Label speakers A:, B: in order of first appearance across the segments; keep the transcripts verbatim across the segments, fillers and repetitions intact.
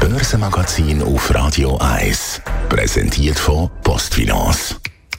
A: Börsenmagazin auf Radio eins. Präsentiert von Postfinance.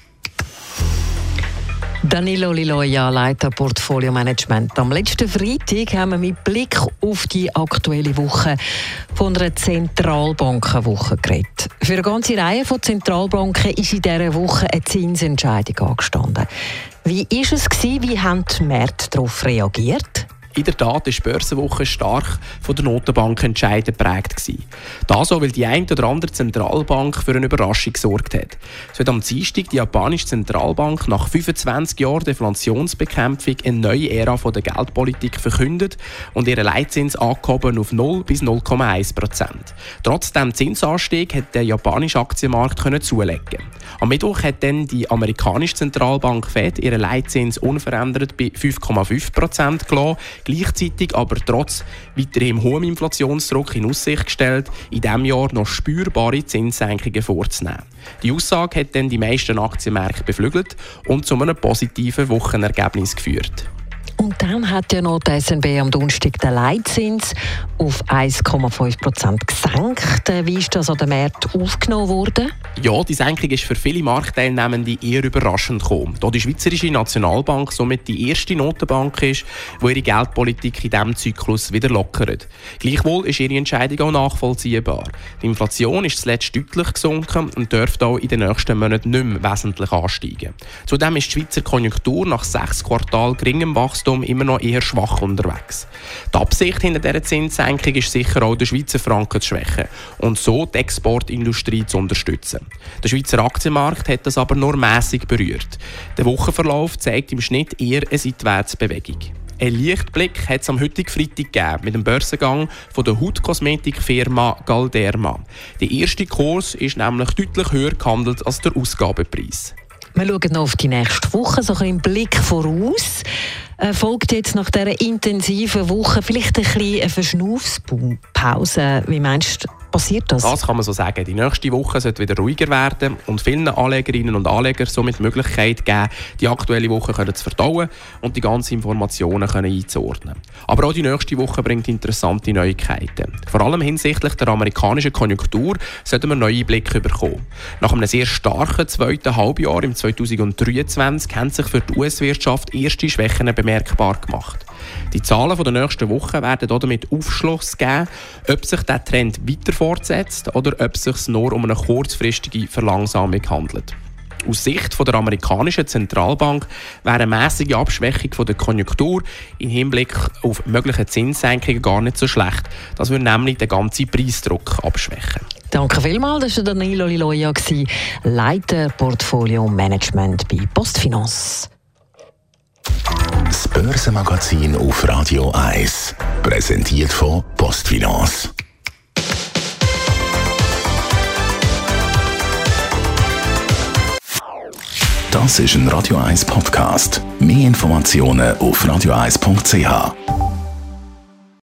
B: Danilo Liloia, Leiter Portfolio Management. Am letzten Freitag haben wir mit Blick auf die aktuelle Woche von einer Zentralbankenwoche geredet. Für eine ganze Reihe von Zentralbanken ist in dieser Woche eine Zinsentscheidung angestanden. Wie war es? Wie haben die Märkte darauf reagiert?
C: In der Tat war die Börsenwoche stark von der Notenbankentscheidung geprägt. Das auch, weil die eine oder andere Zentralbank für eine Überraschung gesorgt hat. So hat am Dienstag die japanische Zentralbank nach fünfundzwanzig Jahren Deflationsbekämpfung eine neue Ära von der Geldpolitik verkündet und ihren Leitzins angehoben auf null bis null Komma eins Prozent. Trotz dem Zinsanstieg hat der japanische Aktienmarkt können zulegen. Am Mittwoch hat dann die amerikanische Zentralbank Fed ihren Leitzins unverändert bei fünf Komma fünf Prozent gelassen, gleichzeitig aber trotz weiterhin hohem Inflationsdruck in Aussicht gestellt, in diesem Jahr noch spürbare Zinssenkungen vorzunehmen. Die Aussage hat dann die meisten Aktienmärkte beflügelt und zu einem positiven Wochenergebnis geführt.
B: Und dann hat ja noch die S N B am Donnerstag den Leitzins auf eins Komma fünf Prozent gesenkt. Wie ist das an den Märkten aufgenommen worden?
C: Ja, die Senkung ist für viele Marktteilnehmende eher überraschend gekommen. Da die Schweizerische Nationalbank somit die erste Notenbank ist, die ihre Geldpolitik in diesem Zyklus wieder lockert. Gleichwohl ist ihre Entscheidung auch nachvollziehbar. Die Inflation ist zuletzt deutlich gesunken und dürfte auch in den nächsten Monaten nicht mehr wesentlich ansteigen. Zudem ist die Schweizer Konjunktur nach sechs Quartalen geringem Wachstum immer noch eher schwach unterwegs. Die Absicht hinter dieser Zinssenkung ist sicher auch, den Schweizer Franken zu schwächen und so die Exportindustrie zu unterstützen. Der Schweizer Aktienmarkt hat das aber nur mäßig berührt. Der Wochenverlauf zeigt im Schnitt eher eine Seitwärtsbewegung. Ein Lichtblick hat es am heutigen Freitag gegeben mit dem Börsengang von der Hautkosmetikfirma Galderma. Der erste Kurs ist nämlich deutlich höher gehandelt als der Ausgabepreis.
B: Wir schauen noch auf die nächste Woche, so ein Blick voraus. Äh, folgt jetzt nach dieser intensiven Woche vielleicht ein bisschen eine Verschnaufspause? Wie meinst du, passiert das?
C: Das kann man so sagen. Die nächste Woche sollte wieder ruhiger werden und vielen Anlegerinnen und Anlegern somit die Möglichkeit geben, die aktuelle Woche können zu verdauen und die ganzen Informationen können einzuordnen. Aber auch die nächste Woche bringt interessante Neuigkeiten. Vor allem hinsichtlich der amerikanischen Konjunktur sollten wir neue Blicke bekommen. Nach einem sehr starken zweiten Halbjahr im zweitausenddreiundzwanzig haben sich für die U S-Wirtschaft erste Schwächen bemerkbar gemacht. Die Zahlen der nächsten Woche werden damit Aufschluss geben, ob sich der Trend weiter fortsetzt oder ob es sich nur um eine kurzfristige Verlangsamung handelt. Aus Sicht der amerikanischen Zentralbank wäre eine mäßige Abschwächung der Konjunktur im Hinblick auf mögliche Zinssenkungen gar nicht so schlecht. Das würde nämlich den ganzen Preisdruck abschwächen.
B: Danke vielmals, das war Danilo Liloia, Leiter Portfolio Management bei Postfinance.
A: Das Börsenmagazin auf Radio eins. Präsentiert von Postfinance. Das ist ein Radio eins Podcast. Mehr Informationen auf radio eins punkt c h.